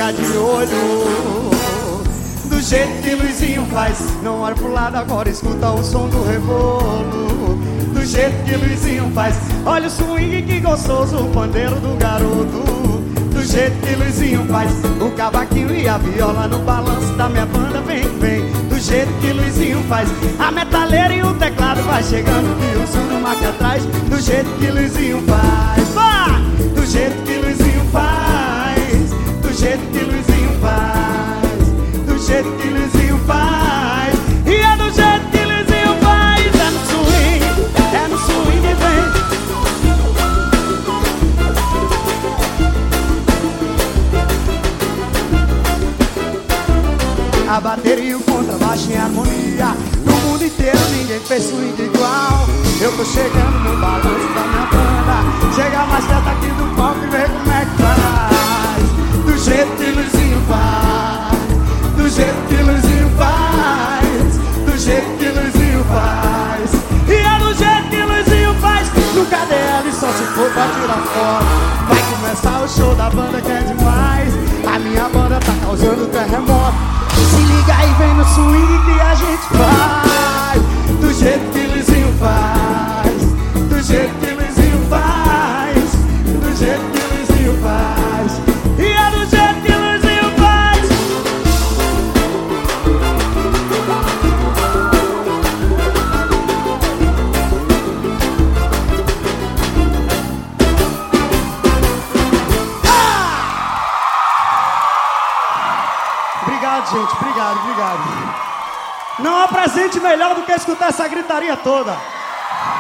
ficar de olho. Do jeito que Luizinho faz, não olha pro lado agora, escuta o som do rebolo. Do jeito que Luizinho faz, olha o swing que gostoso, o pandeiro do garoto. Do jeito que Luizinho faz, o cavaquinho e a viola no balanço da minha banda, vem, vem. Do jeito que Luizinho faz, a metaleira e o teclado vai chegando e o surdo marca atrás. Do jeito que Luizinho faz, vai! Do jeito que Luizinho faz, do jeito que Luizinho faz, do jeito que Luizinho faz, e é do jeito que Luizinho faz. É no swing, vem. A bateria e o contrabaixo em harmonia, no mundo inteiro ninguém fez swing igual. Eu tô chegando no balanço da minha banda, chega mais perto aqui do palco e vê como é que faz. Do jeito que Luizinho faz, do jeito que Luizinho faz, do jeito que Luizinho faz, e é do jeito que Luizinho faz. No KDL só se for pra tirar foto. Vai começar o show da banda que é demais. A minha banda tá causando terremoto. Se liga aí, vem no swing que a gente faz. Do jeito que Luizinho faz, do jeito que Luizinho faz, do jeito que Luizinho faz, e é do jeito que Luizinho faz. Obrigado, gente, obrigado, obrigado. Não há presente melhor do que escutar essa gritaria toda.